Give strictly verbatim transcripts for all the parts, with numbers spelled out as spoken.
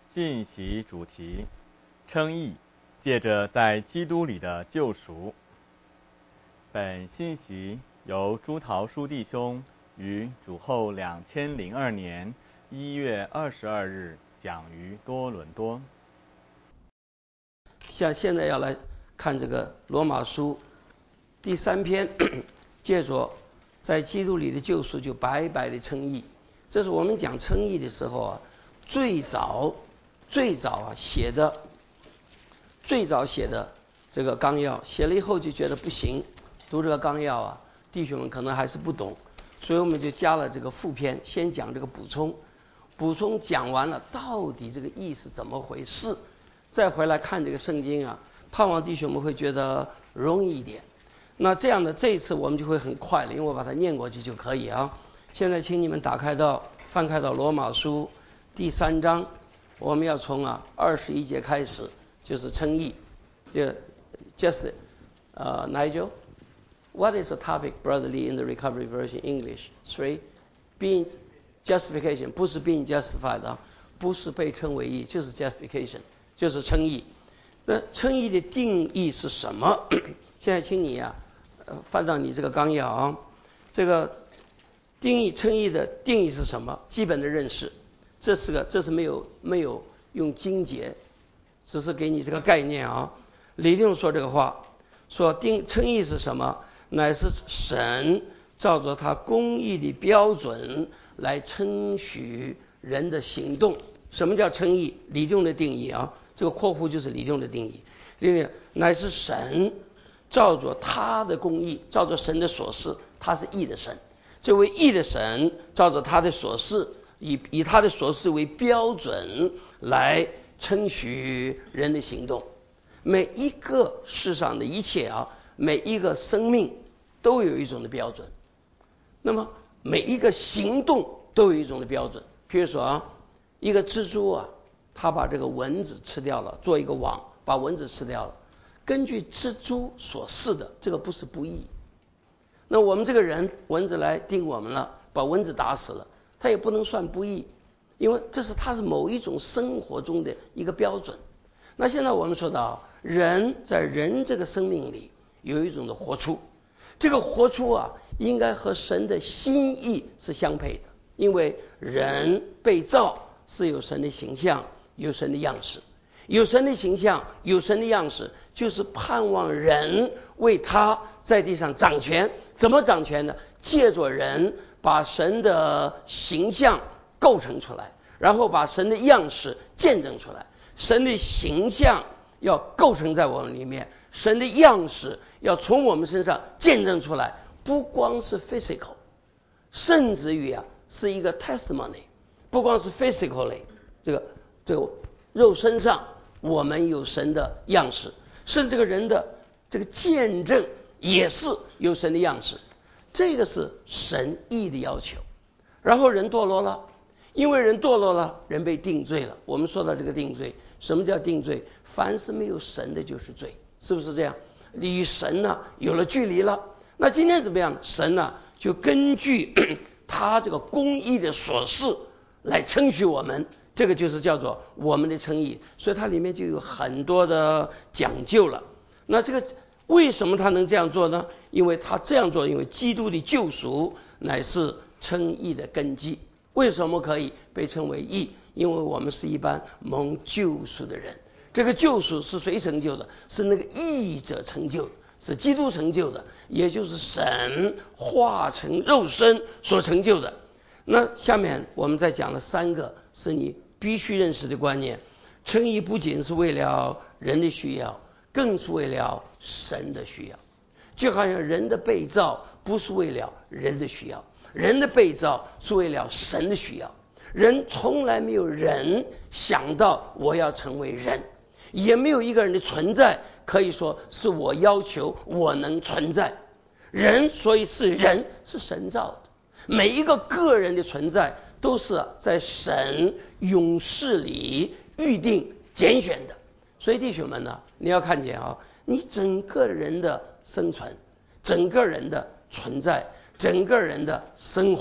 信息主题：称义，借着在基督里的救赎。本信息由朱桃书弟兄于主后两千零二年一月二十二日讲于多伦多。 像现在要来看这个罗马书第三篇，借着在基督里的救赎，就白白的称义。这是我们讲称义的时候啊，最早最早啊写的，最早写的这个纲要，写了以后就觉得不行，读这个纲要啊，弟兄们可能还是不懂，所以我们就加了这个附篇，先讲这个补充，补充讲完了，到底这个义是怎么回事，再回来看这个圣经啊，盼望弟兄们会觉得容易一点。那这样的这一次我们就会很快了，因为我把它念过去就可以啊。现在请你们打开到翻开到罗马书第三章，我们要从啊二十一节开始，就是称义。就 just 呃、uh, Nigel, what is the topic, brotherly, in the recovery version English? Three, being justification, 不是 being justified 啊，不是被称为义，就是 justification， 就是称义。那称义的定义是什么？现在请你啊，呃，翻到你这个纲要啊，这个定义称义的定义是什么？基本的认识，这是个，这是没有没有用经节，只是给你这个概念啊。李定说这个话，说定称义是什么？乃是神照着他公义的标准来称许人的行动。什么叫称义？李定的定义啊，这个括弧就是李定的定义。另外，乃是神照着他的公义，照着神的所示，他是义的神。这位义的神照着他的所示，以以他的所示为标准来称许人的行动。每一个世上的一切啊，每一个生命都有一种的标准，那么每一个行动都有一种的标准。譬如说啊，一个蜘蛛啊，它把这个蚊子吃掉了，做一个网，把蚊子吃掉了。根据蜘蛛所示的，这个不是不义。那我们这个人，蚊子来叮我们了，把蚊子打死了，它也不能算不义，因为这是它是某一种生活中的一个标准。那现在我们说到人在人这个生命里有一种的活出，这个活出啊，应该和神的心意是相配的，因为人被造是有神的形象，有神的样式，有神的形象，有神的样式，就是盼望人为他在地上掌权。怎么掌权呢？借着人把神的形象构成出来，然后把神的样式见证出来。神的形象要构成在我们里面，神的样式要从我们身上见证出来，不光是 physical， 甚至于啊是一个 testimony， 不光是 physically， 这个这个肉身上我们有神的样式，甚至这个人的这个见证也是有神的样式，这个是神义的要求。然后人堕落了，因为人堕落了，人被定罪了。我们说到这个定罪，什么叫定罪？凡是没有神的就是罪，是不是这样？与神呢有了距离了。那今天怎么样？神呢就根据他这个公义的所示来称许我们，这个就是叫做我们的称义。所以它里面就有很多的讲究了。那这个为什么他能这样做呢？因为他这样做，因为基督的救赎乃是称义的根基。为什么可以被称为义？因为我们是一般蒙救赎的人。这个救赎是谁成就的？是那个义者成就的，是基督成就的，也就是神化成肉身所成就的。那下面我们再讲了三个是你必须认识的观念。称义不仅是为了人的需要，更是为了神的需要。就好像人的被造不是为了人的需要，人的被造是为了神的需要。人从来没有人想到我要成为人，也没有一个人的存在可以说是我要求我能存在。人所以是人，是神造的，每一个个人的存在都是在神永世里预定拣选的。所以弟兄们呢，你要看见啊，你整个人的生存，整个人的存在，整个人的生活，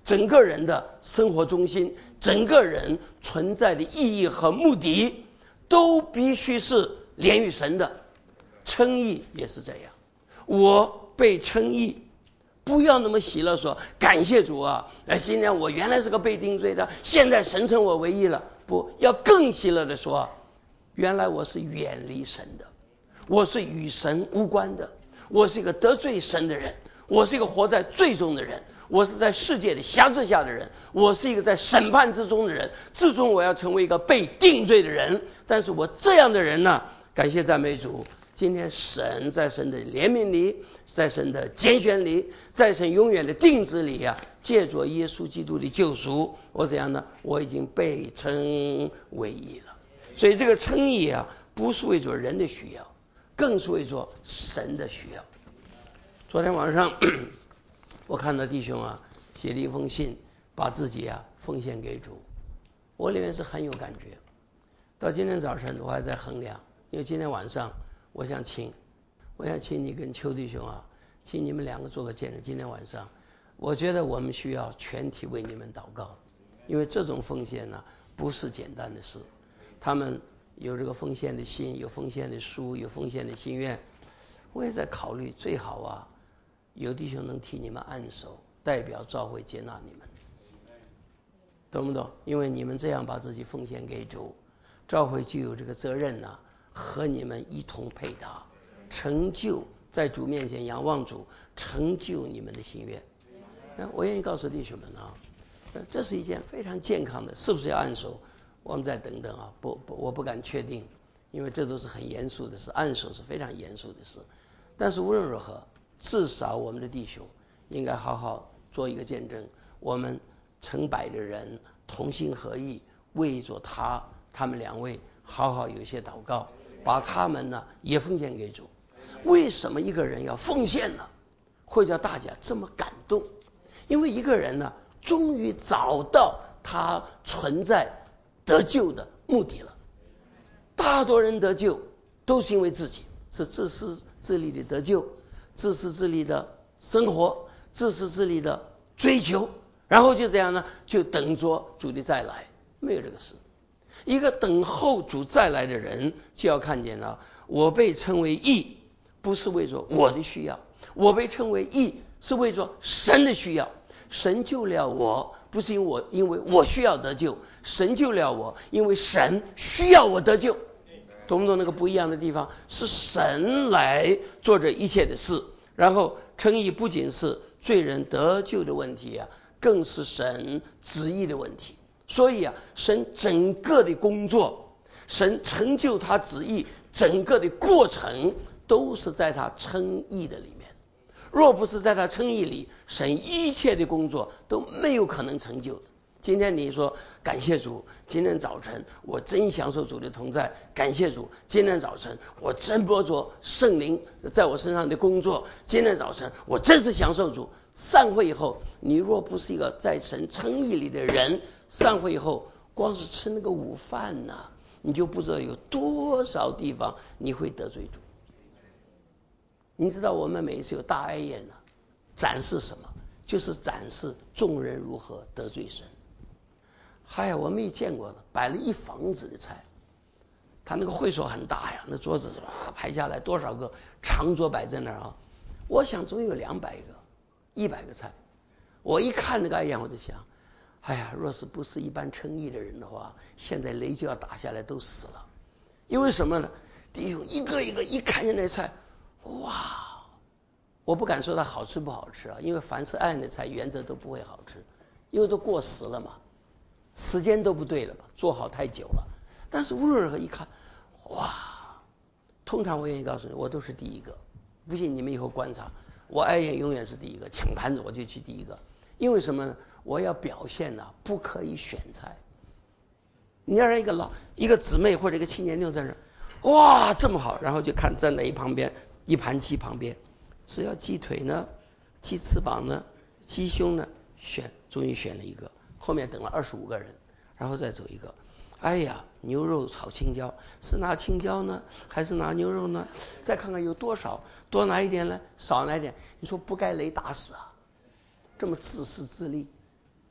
整个人的生活中心，整个人存在的意义和目的都必须是连于神的。称义也是这样，我被称义，不要那么喜乐说感谢主啊，今天我原来是个被定罪的，现在神称我为义了。不要更喜乐的说，原来我是远离神的，我是与神无关的，我是一个得罪神的人，我是一个活在罪中的人，我是在世界的辖制下的人，我是一个在审判之中的人，最终我要成为一个被定罪的人。但是我这样的人呢，感谢赞美主，今天神在神的怜悯里，在神的拣选里，在神永远的定旨里啊，借着耶稣基督的救赎，我怎样呢？我已经被称为义了。所以这个称义啊，不是为着人的需要，更是为着神的需要。昨天晚上我看到弟兄啊写了一封信，把自己啊奉献给主，我里面是很有感觉。到今天早晨我还在衡量，因为今天晚上我想请我想请你跟邱弟兄啊，请你们两个做个见证。今天晚上我觉得我们需要全体为你们祷告，因为这种奉献呢不是简单的事。他们有这个奉献的心，有奉献的书，有奉献的心愿。我也在考虑，最好啊有弟兄能替你们按手，代表教会接纳你们，懂不懂？因为你们这样把自己奉献给主，教会就有这个责任呢、啊，和你们一同配搭，成就在主面前仰望主，成就你们的心愿。我愿意告诉弟兄们啊，这是一件非常健康的，是不是要按手？我们再等等啊，不不，我不敢确定，因为这都是很严肃的事，按手是非常严肃的事。但是无论如何，至少我们的弟兄应该好好做一个见证，我们成百的人同心合意，为着他他们两位好好有一些祷告，把他们呢也奉献给主。为什么一个人要奉献呢？会叫大家这么感动？因为一个人呢，终于找到他存在得救的目的了。大多人得救都是因为自己，是自私自利的得救，自私自利的生活，自私自利的追求，然后就这样呢，就等着主的再来。没有这个事。一个等候主再来的人，就要看见了，我被称为义，不是为着我的需要，我被称为义是为着神的需要。神救了我，不是因为我因为我需要得救，神救了我，因为神需要我得救。懂不懂那个不一样的地方？是神来做这一切的事，然后称义不仅是罪人得救的问题啊，更是神旨意的问题。所以啊，神整个的工作，神成就他旨意整个的过程，都是在他称义的里面。若不是在他称义里，神一切的工作都没有可能成就的。今天你说感谢主，今天早晨我真享受主的同在，感谢主，今天早晨我真摸着圣灵在我身上的工作，今天早晨我真是享受主。散会以后，你若不是一个在神称义里的人，散会以后光是吃那个午饭呢、啊，你就不知道有多少地方你会得罪主。你知道我们每一次有大哀宴呢、啊，展示什么？就是展示众人如何得罪神。嗨呀，我们也见过了，摆了一房子的菜，他那个会所很大呀，那桌子排下来多少个长桌摆在那儿啊？我想总有两百个、一百个菜。我一看那个哀宴，我就想，哎呀，若是不是一般称义的人的话，现在雷就要打下来，都死了。因为什么呢？弟兄一个一个一看见那菜，哇！我不敢说它好吃不好吃啊，因为凡是爱的菜，原则都不会好吃，因为都过时了嘛。时间都不对了嘛，做好太久了。但是无论如何一看，哇！通常我愿意告诉你，我都是第一个。不信你们以后观察，我爱宴永远是第一个，抢盘子我就去第一个。因为什么呢？我要表现呢、啊，不可以选菜。你要让一个老一个姊妹或者一个青年六在这，哇，这么好，然后就看站在一旁边一盘鸡旁边，是要鸡腿呢，鸡翅膀呢，鸡胸呢，选，终于选了一个。后面等了二十五个人，然后再走一个。哎呀，牛肉炒青椒，是拿青椒呢，还是拿牛肉呢？再看看有多少，多拿一点呢，少拿一点。你说不该雷打死啊？这么自私自利，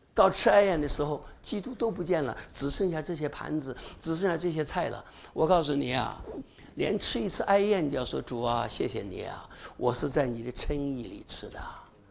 到吃爱宴的时候，基督都不见了，只剩下这些盘子，只剩下这些菜了。我告诉你啊，连吃一次爱宴就要说主啊，谢谢你啊，我是在你的称义里吃的。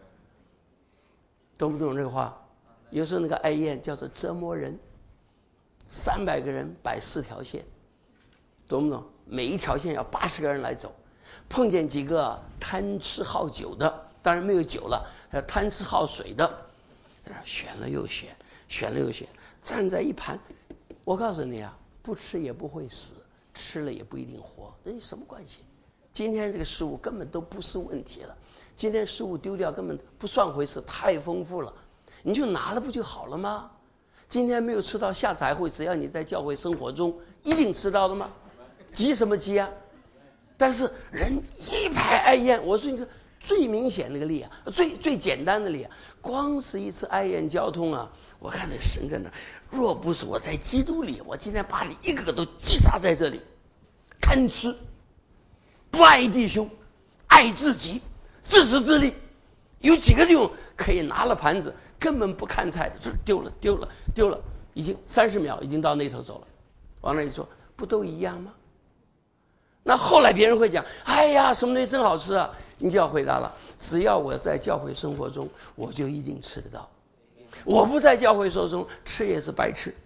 懂不懂这个话？有时候那个爱宴叫做折磨人，三百个人摆四条线，懂不懂？每一条线要八十个人来走。碰见几个贪吃好酒的，当然没有酒了，贪吃好水的，选了又选，选了又选，站在一盘。我告诉你啊，不吃也不会死，吃了也不一定活，那有什么关系？今天这个食物根本都不是问题了，今天食物丢掉根本不算回事，太丰富了，你就拿了不就好了吗？今天没有吃到，下次还会，只要你在教会生活中一定吃到的吗？急什么急啊？但是人一排爱宴，我说你个最明显的一个例啊，最最简单的例啊，光是一次爱宴交通啊，我看那神在那，若不是我在基督里，我今天把你一个个都击杀在这里。贪吃，不爱弟兄，爱自己，自私自利，有几个地方可以拿了盘子根本不看菜的，就是丢了丢了丢了，已经三十秒已经到那头走了，往那一说，不都一样吗？那后来别人会讲，哎呀，什么东西真好吃啊！你就要回答了，只要我在教会生活中，我就一定吃得到。我不在教会生活中吃也是白吃。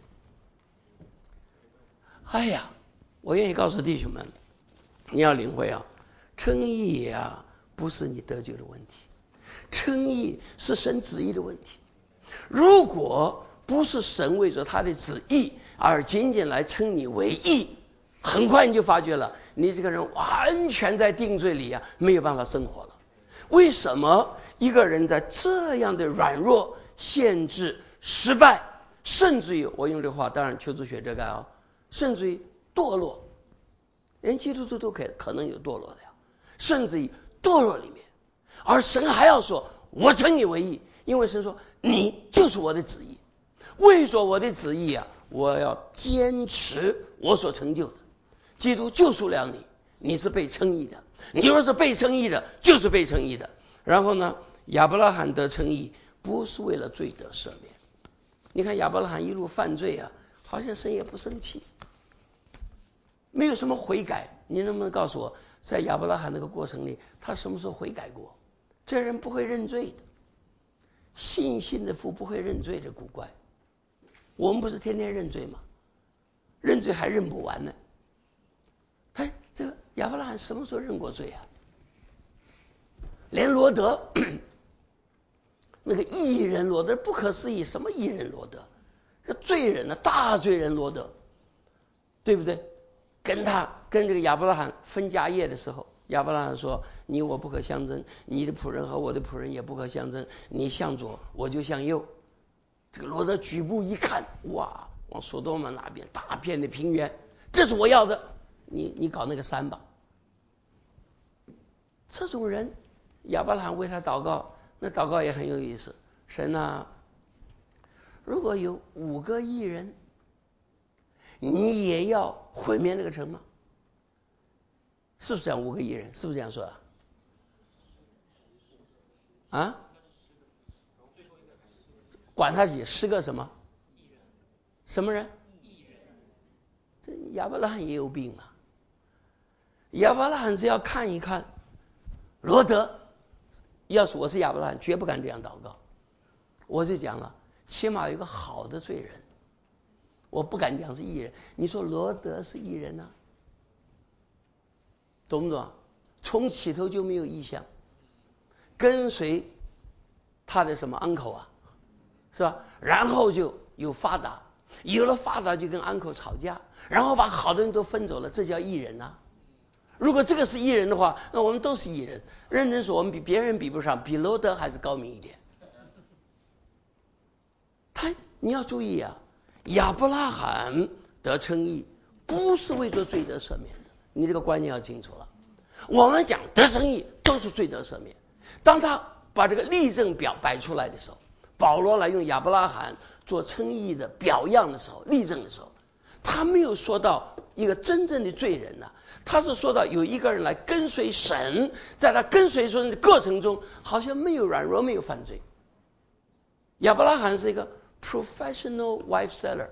哎呀，我愿意告诉弟兄们，你要领会啊，称义啊不是你得救的问题，称义是神旨意的问题。如果不是神为着他的旨意而仅仅来称你为义，很快你就发觉了，你这个人完全在定罪里啊，没有办法生活了。为什么一个人在这样的软弱、限制、失败，甚至于我用这话，当然求主学这个啊，甚至于堕落，连基督徒都可以可能有堕落的呀，甚至于堕落里面，而神还要说，我称你为义，因为神说你就是我的旨意。为说我的旨意啊，我要坚持我所成就的。基督救赎了你，你是被称义的，你若是被称义的，就是被称义的。然后呢，亚伯拉罕得称义不是为了罪得赦免。你看亚伯拉罕一路犯罪啊，好像神也不生气，没有什么悔改。你能不能告诉我，在亚伯拉罕那个过程里，他什么时候悔改过？这人不会认罪的，信心的父不会认罪的，古怪。我们不是天天认罪吗？认罪还认不完呢。哎，这个亚伯拉罕什么时候认过罪啊？连罗德那个义人罗德，不可思议，什么义人罗德？这罪人呢，大罪人罗德，对不对？跟他跟这个亚伯拉罕分家业的时候，亚伯拉罕说：“你我不可相争，你的仆人和我的仆人也不可相争，你向左，我就向右。”这个罗德举步一看，哇，往索多玛那边大片的平原，这是我要的。你你搞那个山吧。这种人，亚伯拉罕为他祷告，那祷告也很有意思。神啊，如果有五个义人，你也要毁灭那个城吗？是不是讲五个义人？是不是这样说的？啊？管他几十个什么？什么人？这亚伯拉罕也有病啊！亚伯拉罕只要看一看罗德，要是我是亚伯拉罕，绝不敢这样祷告。我就讲了，起码有个好的罪人，我不敢讲是义人。你说罗德是义人啊？懂不懂？从起头就没有意向，跟随他的什么 uncle 啊，是吧？然后就有发达，有了发达就跟 uncle 吵架，然后把好的人都分走了，这叫义人啊。如果这个是义人的话，那我们都是义人。认真说，我们比别人比不上，比罗德还是高明一点。他，你要注意啊，亚伯拉罕得称义不是为做罪得赦免的，你这个观念要清楚了。我们讲得称义都是罪得赦免。当他把这个例证表摆出来的时候，保罗来用亚伯拉罕做称义的表样的时候，例证的时候，他没有说到一个真正的罪人呢、啊，他是说到有一个人来跟随神，在他跟随神的过程中，好像没有软弱，没有犯罪。亚伯拉罕是一个 professional wife seller，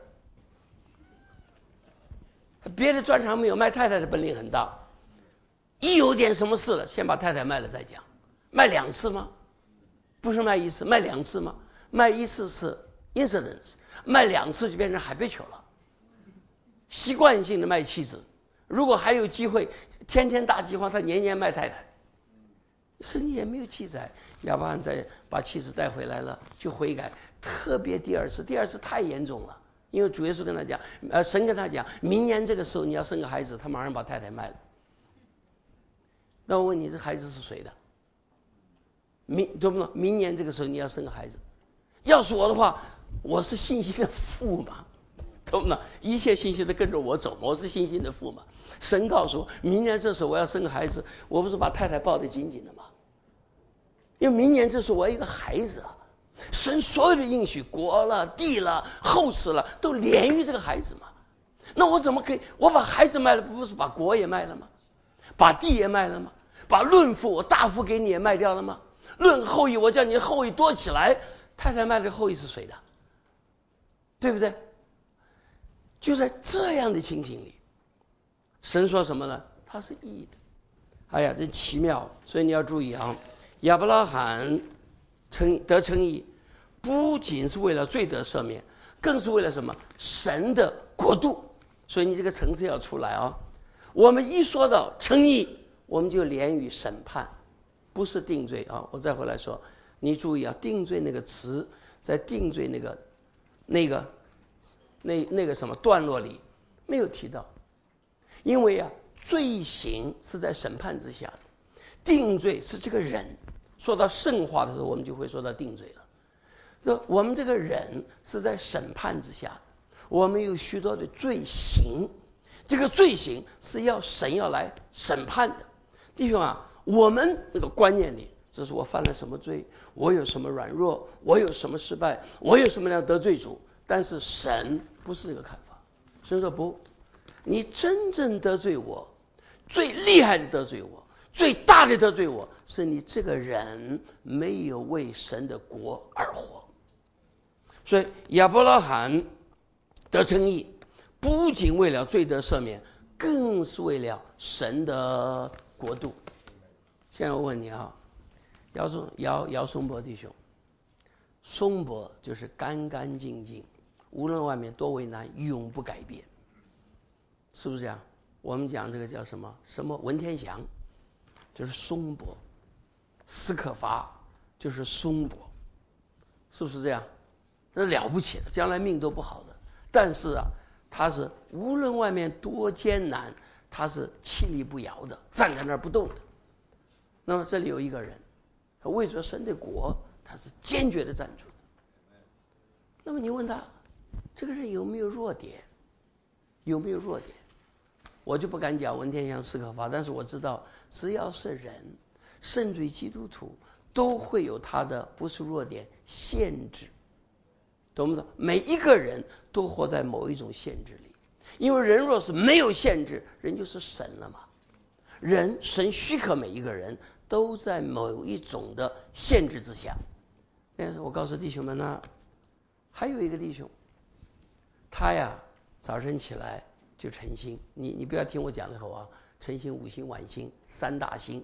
别的专长没有，卖太太的本领很大。一有点什么事了，先把太太卖了再讲。卖两次吗？不是卖一次，卖两次吗？卖一次是 incidence， 卖两次就变成habitual了，习惯性的卖妻子。如果还有机会，天天大饥荒，他年年卖太太。圣经也没有记载亚伯拉罕再把妻子带回来了就悔改，特别第二次，第二次太严重了，因为主耶稣跟他讲，呃，神跟他讲，明年这个时候你要生个孩子，他马上把太太卖了。那我问你，这孩子是谁的？明懂不懂？明年这个时候你要生个孩子，要是我的话，我是信心的父嘛，懂不懂？一切信心都跟着我走，我是信心的父嘛。神告诉我，明年这时候我要生个孩子，我不是把太太抱得紧紧的吗？因为明年这时候我要一个孩子啊，神所有的应许，国了、地了、后世了，都连于这个孩子嘛。那我怎么可以？我把孩子卖了，不是把国也卖了吗？把地也卖了吗？把论父我大夫给你也卖掉了吗？论后裔，我叫你后裔多起来。太太卖的后裔是谁的？对不对？就在这样的情形里，神说什么呢？他是义的。哎呀，真奇妙！所以你要注意啊，亚伯拉罕称得称义，不仅是为了罪得赦免，更是为了什么？神的国度。所以你这个层次要出来啊。我们一说到称义，我们就连于审判，不是定罪啊。我再回来说，你注意啊，定罪那个词在定罪那个那个那那个什么段落里没有提到，因为啊，罪行是在审判之下的，定罪是这个人。说到圣化的时候，我们就会说到定罪了。这我们这个人是在审判之下的，我们有许多的罪行，这个罪行是要神要来审判的。弟兄啊，我们那个观念里，这是我犯了什么罪，我有什么软弱，我有什么失败，我有什么样得罪主。但是神不是这个看法，神说不，你真正得罪我，最厉害的得罪我，最大的得罪我，是你这个人没有为神的国而活。所以亚伯拉罕得称义，不仅为了罪得赦免，更是为了神的国度。现在我问你啊，姚松姚姚松柏弟兄，松柏就是干干净净，无论外面多为难，永不改变，是不是这样？我们讲这个叫什么什么文天祥，就是松柏；斯可法就是松柏，是不是这样？这了不起的，将来命都不好的。但是啊，他是无论外面多艰难，他是屹立不摇的，站在那儿不动的。那么这里有一个人，为着神的国，他是坚决的站住的。那么你问他，这个人有没有弱点？有没有弱点？我就不敢讲文天祥、斯可法，但是我知道，只要是人，甚至于基督徒，都会有他的不是弱点，限制。懂不懂？每一个人都活在某一种限制里，因为人若是没有限制，人就是神了嘛。人神许可每一个人都在某一种的限制之下。我告诉弟兄们呢，还有一个弟兄，他呀早晨起来就晨星，你你不要听我讲的口啊，晨星、午星、晚星三大星。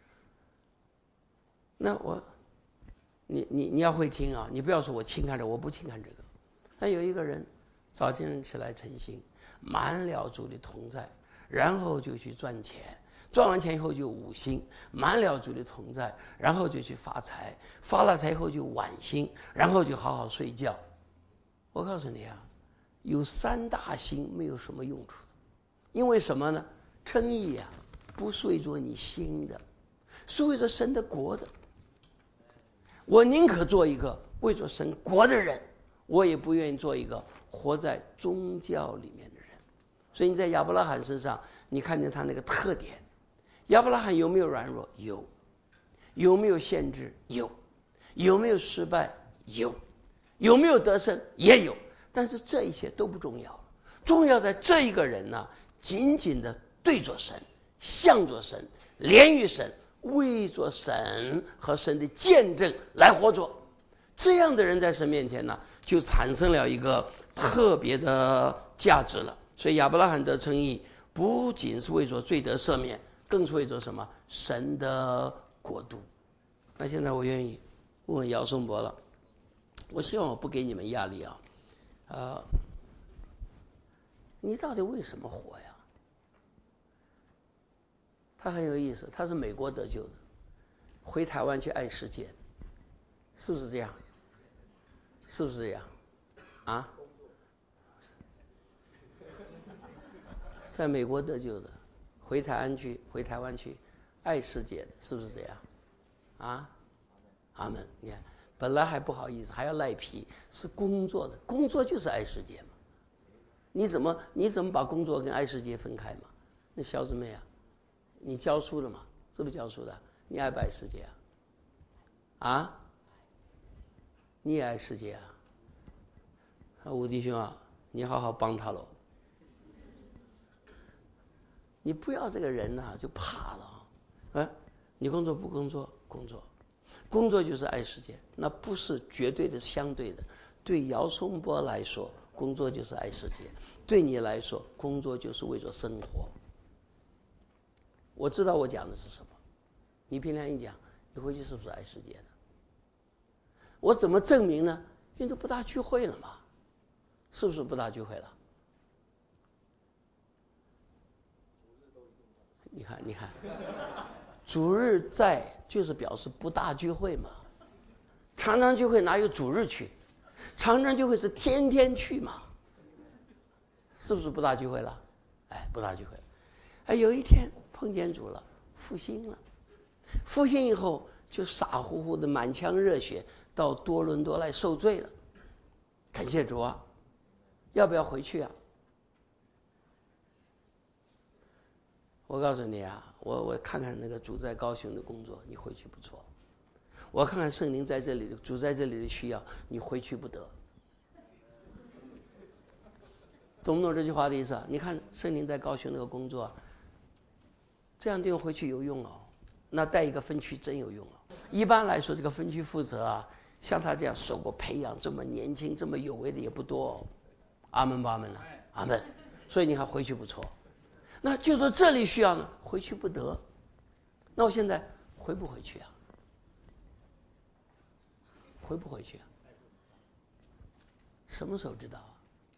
那我你你你要会听啊，你不要说我轻看着，我不轻看这个。他有一个人早晨起来晨星，满了主的同在，然后就去赚钱，赚完钱以后就五星，满了主的同在，然后就去发财，发了财以后就晚星，然后就好好睡觉。我告诉你啊，有三大星没有什么用处的，因为什么呢？称义啊，不是为着你心的，是为着神的国的。我宁可做一个为着神国的人，我也不愿意做一个活在宗教里面的人。所以你在亚伯拉罕身上，你看见他那个特点。亚伯拉罕有没有软弱？有。有没有限制？有。有没有失败？有。有没有得胜？也有。但是这一切都不重要，重要在这一个人呢，紧紧的对着神，向着神，连于神，为着神和神的见证来活着。 这样的人在神面前呢，就产生了一个特别的价值了。所以亚伯拉罕得称义，不仅是为着罪得赦免，更是为着什么？神的国度。那现在我愿意问问姚松伯了，我希望我不给你们压力啊，呃，你到底为什么活呀？他很有意思，他是美国得救的，回台湾去爱世界，是不是这样？是不是这样？啊？在美国得救的，回台湾去，回台湾去爱世界的，是不是这样？啊？阿门。你看，本来还不好意思，还要赖皮，是工作的，工作就是爱世界嘛。你怎么你怎么把工作跟爱世界分开嘛？那小姊妹啊，你教书了嘛？是不是教书的？你爱不爱世界啊？啊？你也爱世界啊？啊，吴弟兄啊，你好好帮他喽。你不要这个人呐、啊，就怕了啊！你工作不工作？工作，工作就是爱世界，那不是绝对的相对的。对姚松波来说，工作就是爱世界；对你来说，工作就是为着生活。我知道我讲的是什么，你平常一讲，你回去是不是爱世界的？我怎么证明呢？因为都不大聚会了嘛，是不是不大聚会了？你看，你看，主日在就是表示不大聚会嘛。常常聚会哪有主日去？常常聚会是天天去嘛，是不是不大聚会了？哎，不大聚会。哎，有一天碰见主了，复兴了，复兴以后就傻乎乎的满腔热血到多伦多来受罪了。感谢主啊！要不要回去啊？我告诉你啊，我我看看那个主在高雄的工作，你回去不错。我看看圣灵在这里的主在这里的需要，你回去不得。懂不懂这句话的意思啊？你看圣灵在高雄那个工作，这样地方回去有用哦。那带一个分区真有用哦。一般来说，这个分区负责啊，像他这样受过培养、这么年轻、这么有为的也不多哦。阿门吧，阿门了，阿门。所以你看回去不错。那就说这里需要呢，回去不得。那我现在回不回去啊？回不回去啊？什么时候知道啊？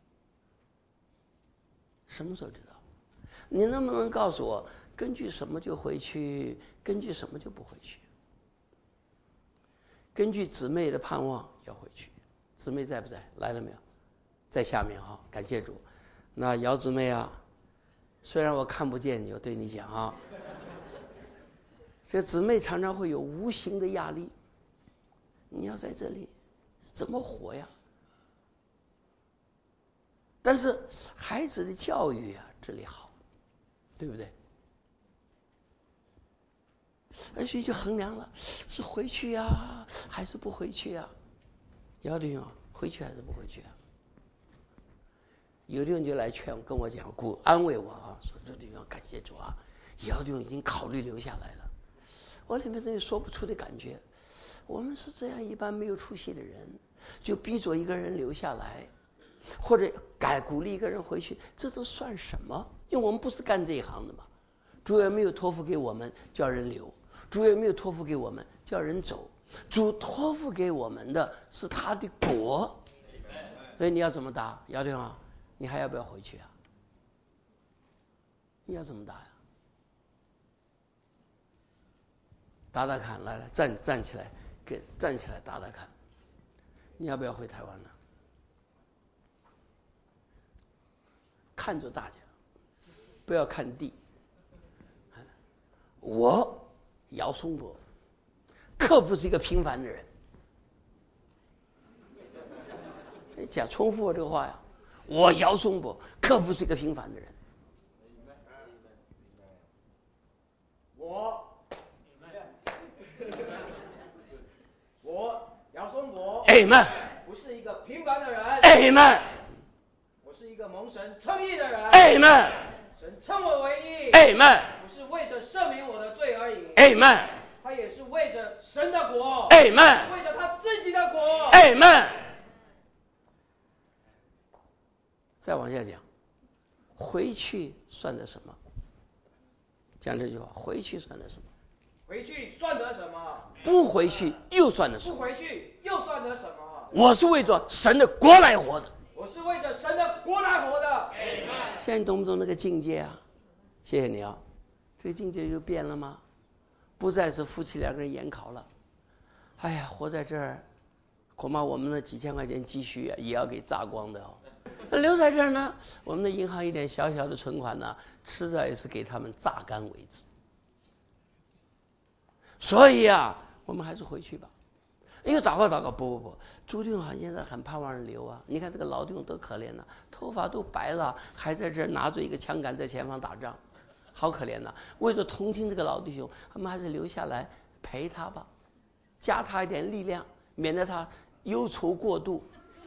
什么时候知道？你能不能告诉我，根据什么就回去，根据什么就不回去？根据姊妹的盼望要回去。姊妹在不在？来了没有？在下面哈，感谢主。那姚姊妹啊，虽然我看不见你，我对你讲啊，这姊妹常常会有无形的压力。你要在这里怎么活呀？但是孩子的教育啊，这里好，对不对？而且就衡量了，是回去呀，还是不回去呀？姚弟兄，回去还是不回去啊？有的人就来劝我，跟我讲，鼓安慰我啊，说这地方感谢主啊，姚弟兄已经考虑留下来了。我里面真的说不出的感觉。我们是这样一般没有出息的人，就逼着一个人留下来，或者改鼓励一个人回去，这都算什么？因为我们不是干这一行的嘛。主也没有托付给我们叫人留，主也没有托付给我们叫人走，主托付给我们的是他的国。所以你要怎么答？姚弟兄，你还要不要回去啊？你要怎么答呀？答答看，来来，站站起来，给站起来答答看，你要不要回台湾呢？看着大家，不要看地。我姚松伯可不是一个平凡的人。讲重复我这个话呀，我姚松伯可不是一个平凡的人。 我我姚松伯 Amen 不是一个平凡的人 Amen 我是一个蒙神称义的人 Amen 神称我为义 Amen 不是为着赦免我的罪而已 Amen 他也是为着神的国 Amen 为着他他自己的国。 哎们，再往下讲，回去算得什么？讲这句话，回去算得什么？ 回去算得什么？ 不回去又算得什么？ 不回去又算得什么？ 我是为着神的国来活的。 我是为着神的国来活的。 现在懂不懂那个境界啊？谢谢你啊，这个境界就变了吗？不再是夫妻两个人研考了。哎呀，活在这儿，恐怕我们的几千块钱积蓄啊，也要给榨光的哦。那留在这儿呢，我们的银行一点小小的存款呢，迟早也是给他们榨干为止。所以啊，我们还是回去吧。哎呦，祷告祷告，不不不，朱弟兄好像现在很盼望人留啊。你看这个老弟兄多可怜呐、啊，头发都白了，还在这儿拿着一个枪杆在前方打仗，好可怜呐、啊。为了同情这个老弟兄，他们还是留下来陪他吧，加他一点力量，免得他忧愁过度，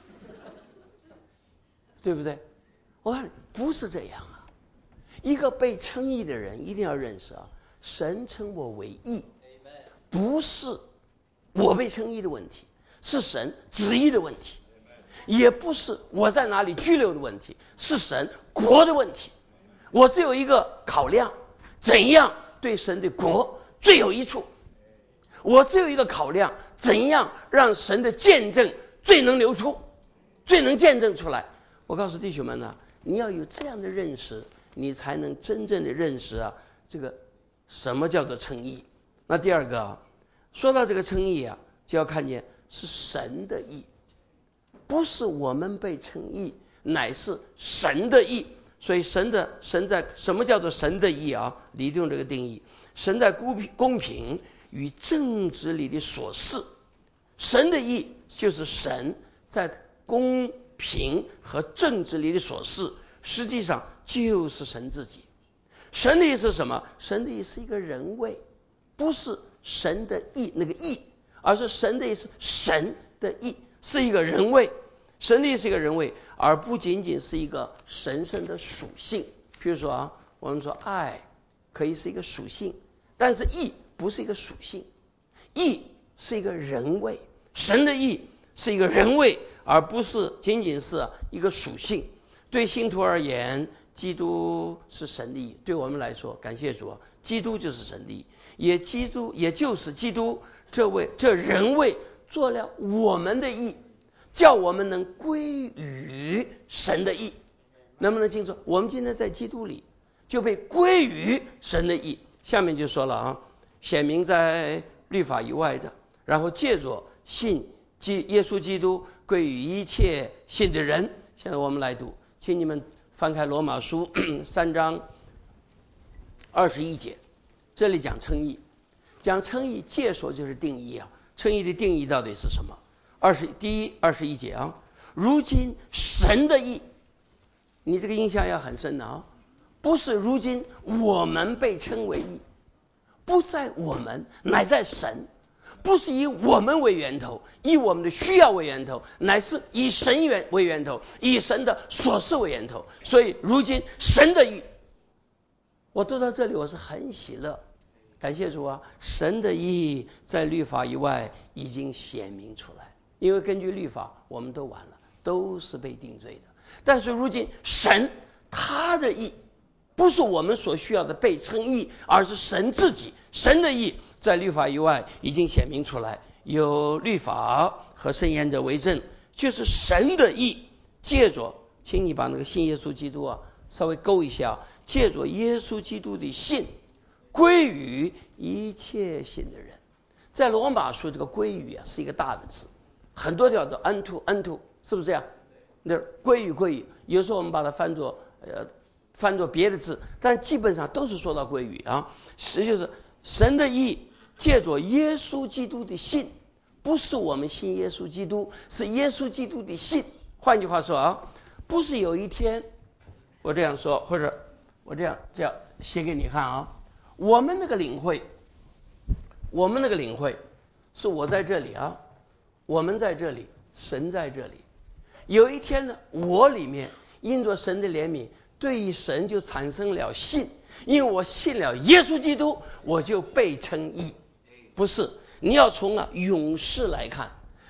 对不对？我看不是这样啊。一个被称义的人一定要认识啊，神称我为义，不是我被称义的问题，是神旨意的问题，也不是我在哪里居留的问题，是神国的问题。我只有一个考量，怎样对神的国最有益处。我只有一个考量，怎样让神的见证最能流出，最能见证出来。我告诉弟兄们呢、啊，你要有这样的认识，你才能真正的认识啊，这个什么叫做称义。那第二个啊，说到这个称义啊，就要看见是神的义，不是我们被称义，乃是神的义。所以神的神在什么叫做神的义啊？李弟兄这个定义，神在公平公平与正直里的所事。神的义就是神在公平和正直里的所事，实际上就是神自己。神的义是什么？神的义是一个人位，不是神的义那个义，而是神的义是神的义，是一个人位。神的义是一个人位，而不仅仅是一个神圣的属性。譬如说啊，我们说爱可以是一个属性，但是义不是一个属性，义是一个人位。神的义是一个人位，而不是仅仅是一个属性。对信徒而言，基督是神的义；对我们来说，感谢主啊，基督就是神的义，也基督也就是基督这位这人位做了我们的义，叫我们能归于神的义。能不能清楚？我们今天在基督里就被归于神的义。下面就说了啊，显明在律法以外的，然后借着信基耶稣基督归于一切信的人。现在我们来读，请你们翻开罗马书三章二十一节，这里讲称义，讲称义借说就是定义啊。称义的定义到底是什么？二十第一二十一节啊，如今神的义，你这个印象要很深的啊，不是如今我们被称为义，不在我们，乃在神。不是以我们为源头，以我们的需要为源头，乃是以神源为源头，以神的所事为源头。所以如今神的义，我读到这里我是很喜乐，感谢主啊！神的义在律法以外已经显明出来，因为根据律法我们都完了，都是被定罪的。但是如今神他的义，不是我们所需要的被称义，而是神自己，神的义在律法以外已经显明出来，有律法和圣言者为证，就是神的义借着，请你把那个信耶稣基督啊稍微勾一下，借着耶稣基督的信归于一切信的人。在罗马书这个归于啊是一个大的字，很多地方都 unto unto， 是不是这样？那归于归于，有时候我们把它翻作呃翻作别的字，但基本上都是说到归于啊，实际就是神的义借着耶稣基督的信，不是我们信耶稣基督，是耶稣基督的信。换句话说啊，不是有一天我这样说，或者我这样这样写给你看啊，我们那个领会，我们那个领会是我在这里啊，我们在这里，神在这里。有一天呢，我里面因着神的怜悯，对于神就产生了信，因为我信了耶稣基督，我就被称义。不是，你要从啊永世来看，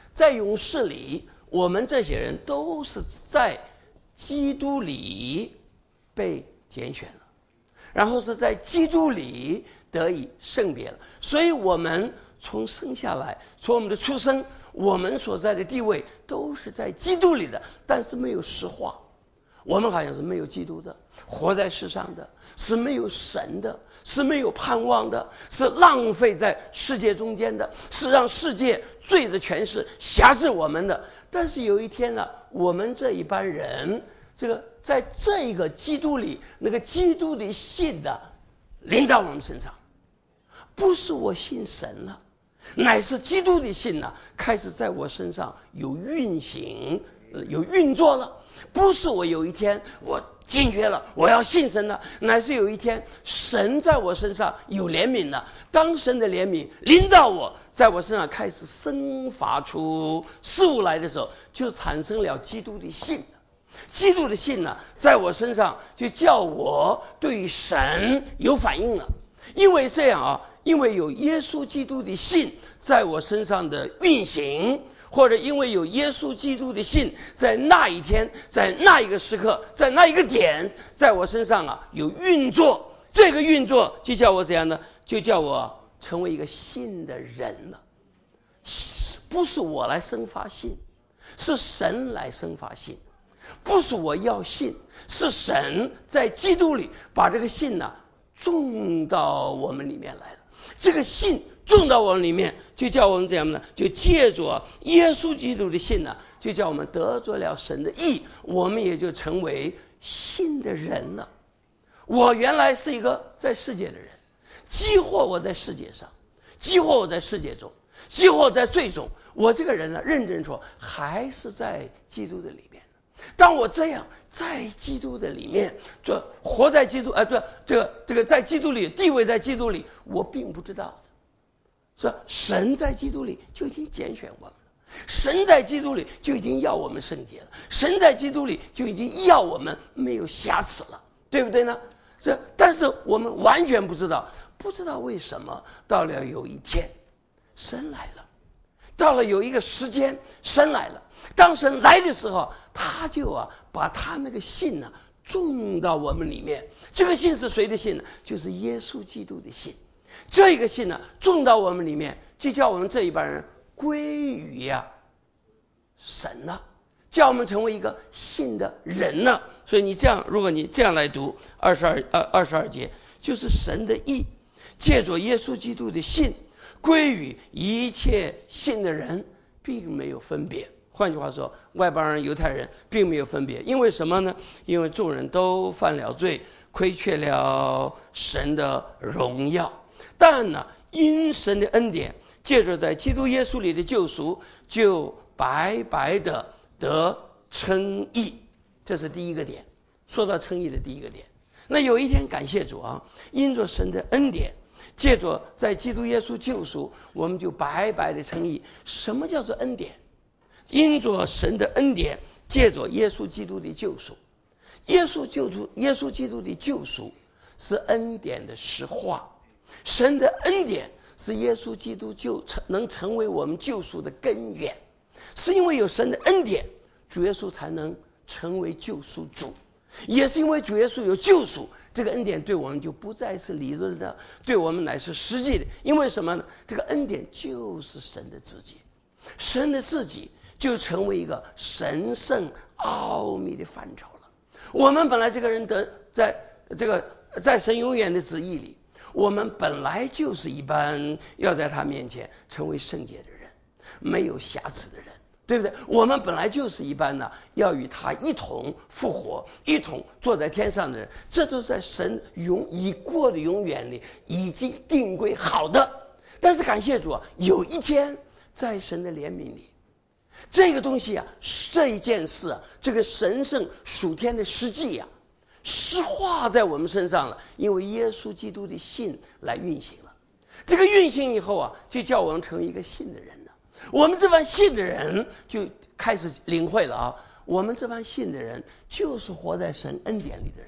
在勇士里，我们这些人都是在基督里被拣选了，然后是在基督里得以圣别了。所以我们从生下来，从我们的出生，我们所在的地位都是在基督里的，但是没有实化。我们好像是没有基督的，活在世上的，是没有神的，是没有盼望的，是浪费在世界中间的，是让世界罪的权势辖制我们的。但是有一天呢，我们这一班人，这个在这个基督里，那个基督的信的临到我们身上，不是我信神了，乃是基督的信呢，开始在我身上有运行，呃、有运作了。不是我有一天我惊觉了我要信神了，乃是有一天神在我身上有怜悯了。当神的怜悯临到我，在我身上开始生发出事物来的时候，就产生了基督的信。基督的信呢，在我身上就叫我对神有反应了。因为这样啊，因为有耶稣基督的信在我身上的运行，或者因为有耶稣基督的信在那一天，在那一个时刻，在那一个点，在我身上啊有运作，这个运作就叫我怎样呢？就叫我成为一个信的人了。不是我来生发信，是神来生发信。不是我要信，是神在基督里把这个信呢种到我们里面来了。这个信种到我们里面，就叫我们怎样呢？就借着耶稣基督的信呢，就叫我们得着了神的义，我们也就成为信的人了。我原来是一个在世界的人，激活我在世界上，激活我在世界中，激活我在罪中。我这个人呢，认真说，还是在基督的里面。当我这样在基督的里面，这活在基督，呃，这这个这个在基督里，地位在基督里，我并不知道，是神在基督里就已经拣选我们了，神在基督里就已经要我们圣洁了，神在基督里就已经要我们没有瑕疵了，对不对呢？这但是我们完全不知道，不知道为什么到了有一天，神来了，到了有一个时间，神来了。当神来的时候，他就啊把他那个信呢种到我们里面。这个信是谁的信呢？就是耶稣基督的信。这个信呢种到我们里面，就叫我们这一帮人归于呀、啊、神了，叫我们成为一个信的人了。所以你这样，如果你这样来读二十二呃二十二节，就是神的义，借着耶稣基督的信，归于一切信的人，并没有分别。换句话说，外邦人、犹太人并没有分别。因为什么呢？因为众人都犯了罪，亏缺了神的荣耀。但呢，因神的恩典，借着在基督耶稣里的救赎，就白白的得称义。这是第一个点，说到称义的第一个点。那有一天，感谢主啊，因着神的恩典，借着在基督耶稣救赎，我们就白白的称义。什么叫做恩典？因着神的恩典，借着耶稣基督的救赎，耶稣救赎，耶稣基督的救赎是恩典的实化。神的恩典是耶稣基督就能成为我们救赎的根源，是因为有神的恩典，主耶稣才能成为救赎主，也是因为主耶稣有救赎，这个恩典对我们就不再是理论的，对我们乃是实际的。因为什么呢？这个恩典就是神的自己，神的自己就成为一个神圣奥秘的范畴了。我们本来这个人得在这个在神永远的旨意里，我们本来就是一般要在他面前成为圣洁的人，没有瑕疵的人，对不对？我们本来就是一般呢，要与他一同复活，一同坐在天上的人，这都在神永已过的永远里已经定规好的。但是感谢主啊，有一天在神的怜悯里，这个东西啊，这一件事啊，这个神圣属天的实际啊，实化在我们身上了，因为耶稣基督的信来运行了。这个运行以后啊，就叫我们成为一个信的人了。我们这帮信的人就开始领会了啊，我们这帮信的人就是活在神恩典里的人，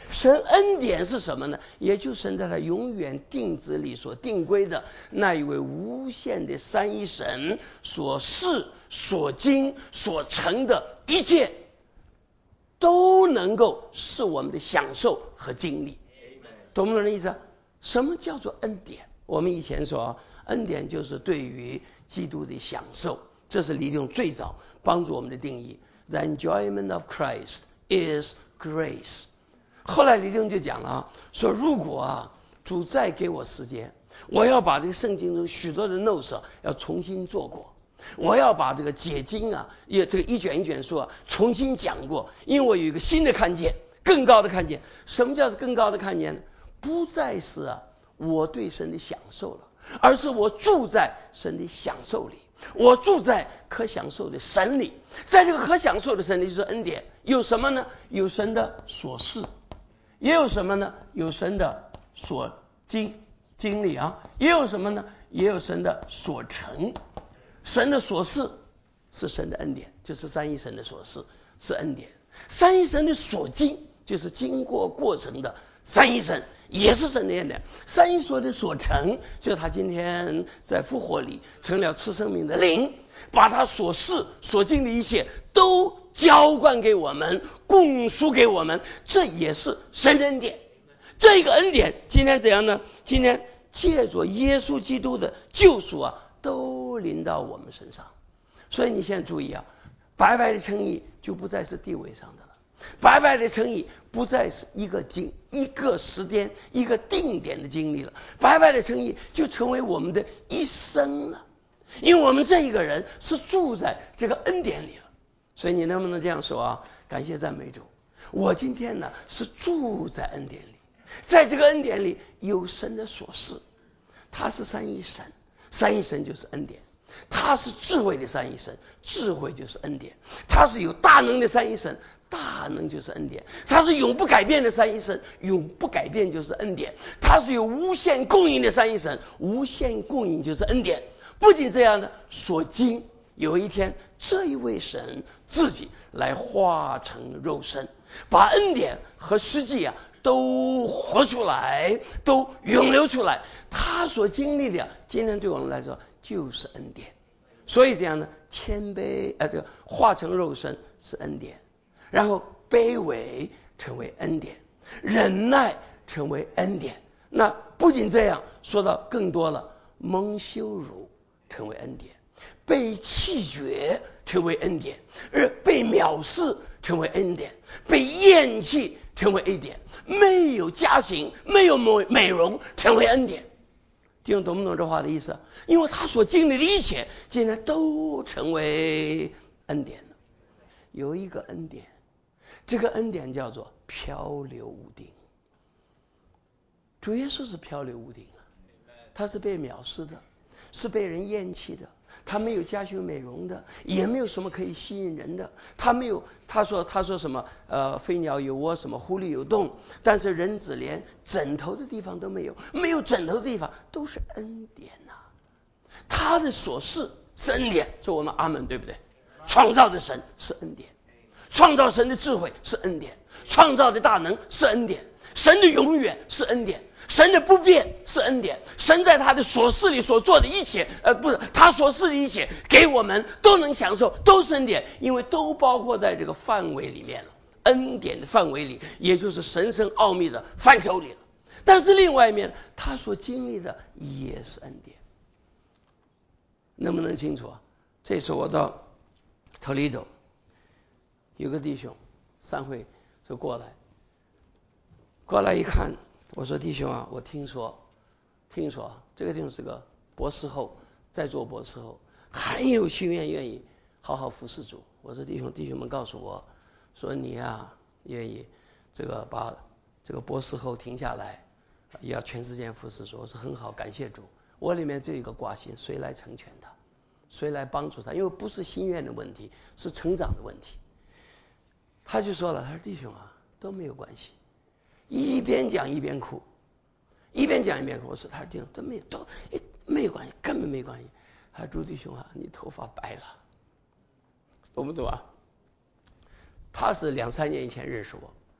神恩典是什么呢？也就是神在他永远定旨里所定规的那一位无限的三一神所示、所经、所成的一切，都能够是我们的享受和经历。懂不懂这意思？什么叫做恩典？我们以前说恩典就是对于基督的享受，这是李弟最早帮助我们的定义。The enjoyment of Christ is grace。 后来李弟就讲了啊，说如果啊主再给我时间，我要把这个圣经中许多的 notes 要重新做过，我要把这个解经啊也这个一卷一卷书啊重新讲过，因为我有一个新的看见，更高的看见。什么叫更高的看见呢？不再是啊我对神的享受了，而是我住在神的享受里，我住在可享受的神里。在这个可享受的神里就是恩典，有什么呢？有神的所示，也有什么呢？有神的所经经历啊，也有什么呢？也有神的所成。神的所示是神的恩典，就是三一神的所示是恩典。三一神的所经就是经过过程的三一神，也是神的恩典。三一所的所成，就是他今天在复活里成了赐生命的灵，把他所示所经的一切都浇灌给我们，供输给我们，这也是神的恩典。这个恩典今天怎样呢？今天借着耶稣基督的救赎啊，都临到我们身上。所以你现在注意啊，白白的称义就不再是地位上的了，白白的称义不再是一个经一个时间一个定点的经历了，白白的称义就成为我们的一生了，因为我们这一个人是住在这个恩典里了。所以你能不能这样说啊？感谢赞美主，我今天呢是住在恩典里，在这个恩典里有神的所示，他是三一神，三一神就是恩典，他是智慧的三一神，智慧就是恩典，他是有大能的三一神，大能就是恩典，他是永不改变的三一神，永不改变就是恩典，他是有无限供应的三一神，无限供应就是恩典。不仅这样的，所经有一天这一位神自己来化成肉身，把恩典和实际啊都活出来，都涌流出来。他所经历的今天对我们来说就是恩典。所以这样呢，谦卑呃这个化成肉身是恩典，然后卑微成为恩典，忍耐成为恩典。那不仅这样，说到更多了，蒙羞辱成为恩典，被弃绝成为恩典，而被藐视成为恩典，被厌弃成为恩典，没有加刑没有美容成为恩典。弟兄懂不懂这话的意思？因为他所经历的一切现在都成为恩典了。有一个恩典，这个恩典叫做漂流无定。主耶稣是漂流无定啊，他是被藐视的，是被人厌弃的，他没有加修美容的，也没有什么可以吸引人的，他没有他说他说什么呃飞鸟有窝，什么狐狸有洞，但是人子连枕头的地方都没有，没有枕头的地方都是恩典呐、啊。他的所示是恩典，说我们阿门，对不对？创造的神是恩典，创造神的智慧是恩典，创造的大能是恩典，神的永远是恩典，神的不变是恩典，神在他的所示里所做的一切呃，不是他所示的一切给我们都能享受，都是恩典，因为都包括在这个范围里面了，恩典的范围里，也就是神圣奥秘的范畴里了。但是另外一面他所经历的也是恩典。能不能清楚啊？这次我到托利多，有个弟兄散会就过来过来一看，我说弟兄啊，我听说听说这个弟兄是个博士后，在做博士后，很有心愿，愿意好好服侍主。我说弟兄弟兄们告诉我说你啊愿意这个把这个博士后停下来，也要全时间服侍主。我说很好，感谢主。我里面只有一个挂心，谁来成全他，谁来帮助他，因为不是心愿的问题，是成长的问题。他就说了，他说弟兄啊都没有关系，一边讲一边哭，一边讲一边哭。我说他说弟兄都没有都没有关系，根本没关系。他说朱弟兄啊，你头发白了，懂不懂啊？他是两三年以前认识我，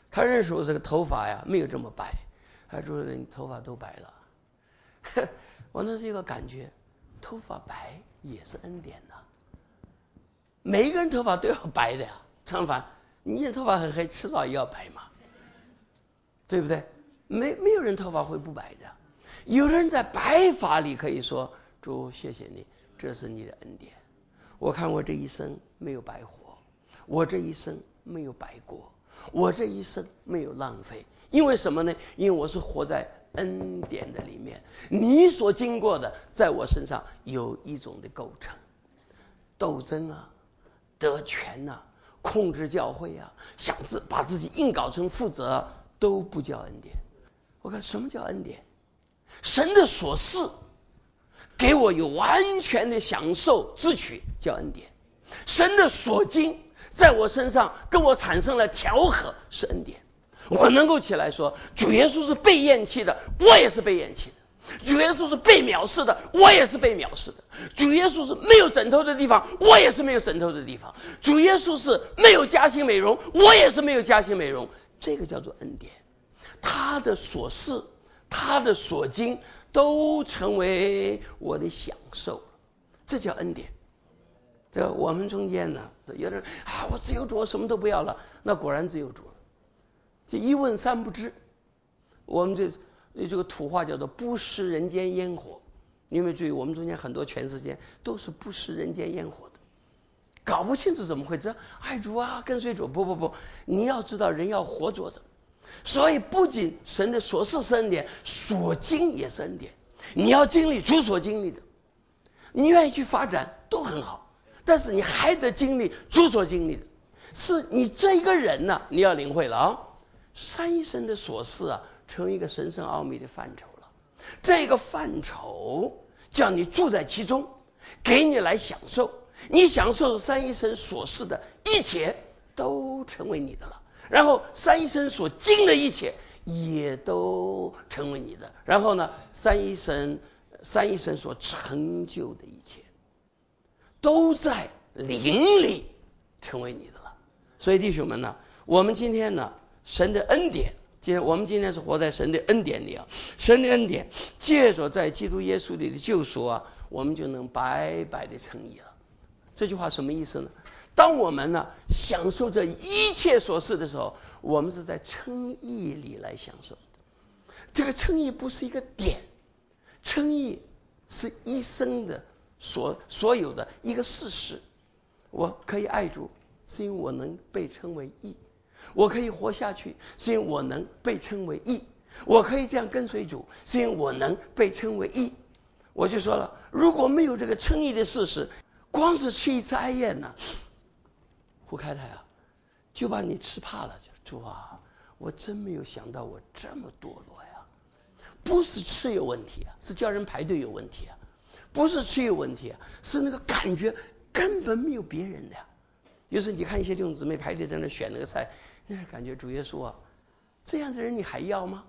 他认识我这个头发呀没有这么白，他说你头发都白了。我那是一个感觉，头发白也是恩典呐、啊。每一个人头发都要白的呀，相反，你的头发很黑，迟早也要白嘛，对不对？没没有人头发会不白的。有人在白发里可以说，主谢谢你，这是你的恩典。我看我这一生没有白活，我这一生没有白过，我这一生没有浪费。因为什么呢？因为我是活在恩典的里面，你所经过的在我身上有一种的构成，斗争啊，得权啊，控制教会啊，想自把自己硬搞成负责，都不叫恩典。我看什么叫恩典？神的所赐给我有完全的享受之取，叫恩典。神的所经在我身上跟我产生了调和，是恩典。我能够起来说，主耶稣是被厌弃的，我也是被厌弃的；主耶稣是被藐视的，我也是被藐视的；主耶稣是没有枕头的地方，我也是没有枕头的地方；主耶稣是没有嘉兴美容，我也是没有嘉兴美容。这个叫做恩典。他的所事，他的所经都成为我的享受，这叫恩典。这我们中间呢，有人啊，我自由主，我什么都不要了，那果然自由主了。这一问三不知，我们这这个土话叫做不食人间烟火。你有没有注意，我们中间很多全世界都是不食人间烟火的，搞不清楚怎么会这爱主啊，跟随主，不不不，你要知道人要活着的。所以不仅神的所事是恩典，所经也是恩典。你要经历主所经历的，你愿意去发展都很好，但是你还得经历主所经历的，是你这一个人呢、啊，你要领会了啊。三一神的所事啊，成为一个神圣奥秘的范畴了。这个范畴叫你住在其中，给你来享受，你享受三一神所事的一切都成为你的了。然后三一神所经的一切也都成为你的，然后呢，三一神三一神所成就的一切都在灵里成为你的了。所以弟兄们呢，我们今天呢，神的恩典，今天我们今天是活在神的恩典里啊，神的恩典借着在基督耶稣里的救赎啊，我们就能白白的称义了。这句话什么意思呢？当我们呢享受着一切所事的时候，我们是在称义里来享受的。这个称义不是一个点，称义是一生的所所有的一个事实。我可以爱主，是因为我能被称为义；我可以活下去，是因为我能被称为义；我可以这样跟随主，是因为我能被称为义。我就说了，如果没有这个称义的事实，光是吃一次哀宴呢，胡开太啊，就把你吃怕了。主啊，我真没有想到我这么堕落呀！不是吃有问题啊，是叫人排队有问题啊；不是吃有问题啊，是那个感觉根本没有别人的呀。有时候你看一些弟兄姊妹排队在那选那个菜，那是感觉主耶稣啊，这样的人你还要吗？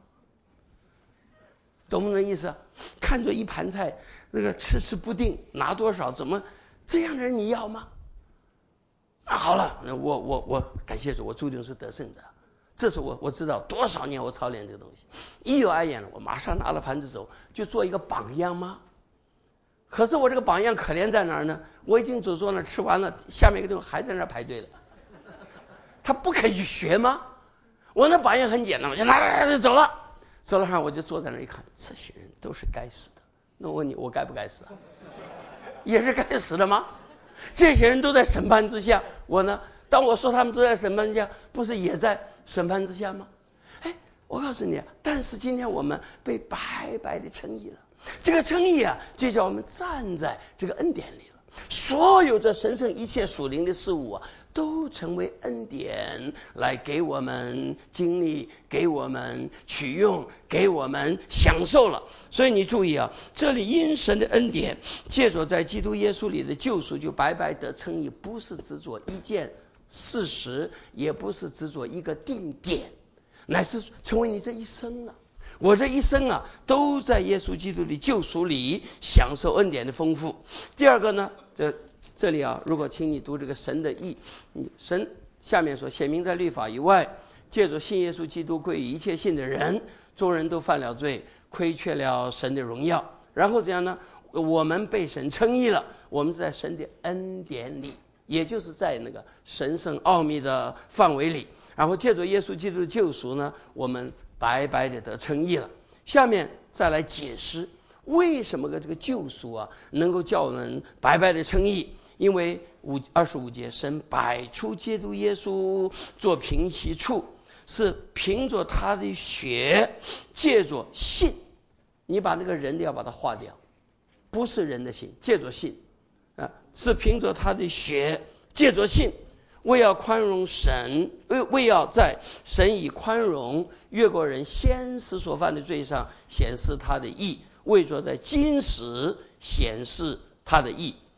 懂不懂意思？看着一盘菜，那个迟迟不定，拿多少，怎么这样的人你要吗？那好了，我我我感谢主，我注定是得胜者。这是我我知道多少年我操练这个东西，一有碍眼了，我马上拿了盘子走，就做一个榜样吗？可是我这个榜样可怜在哪儿呢？我已经走坐那吃完了，下面一个地方还在那排队了，他不可以去学吗？我那榜样很简单，我就来来来走了，走了上我就坐在那一看，这些人都是该死的。那我问你，我该不该死啊？也是该死的吗？这些人都在审判之下，我呢，当我说他们都在审判之下，不是也在审判之下吗？哎，我告诉你，但是今天我们被白白的称义了，这个称义啊，就叫我们站在这个恩典里了。所有这神圣一切属灵的事物啊，都成为恩典来给我们经历，给我们取用，给我们享受了。所以你注意啊，这里因神的恩典借着在基督耶稣里的救赎，就白白得称义，不是执着一件事实，也不是执着一个定点，乃是成为你这一生了。我这一生啊，都在耶稣基督的救赎里享受恩典的丰富。第二个呢，这这里啊，如果请你读这个神的义，神下面说写明在律法以外， 借着信耶稣基督归于一切信的人，众人都犯了罪，亏缺了神的荣耀。然后怎样呢？我们被神称义了，我们是在神的恩典里，也就是在那个神圣奥秘的范围里。然后借着耶稣基督的救赎呢，我们白白的得称义了。下面再来解释为什么个这个救赎啊能够叫我们白白的称义。因为五二十五节，神摆出基督耶稣做平息处，是凭着他的血，借着信，你把那个人要把它划掉，不是人的信，借着信啊，是凭着他的血，借着信，为要宽容神，为为要在神以宽容越过人先时所犯的罪上显示他的义，为着在今时显示他的义。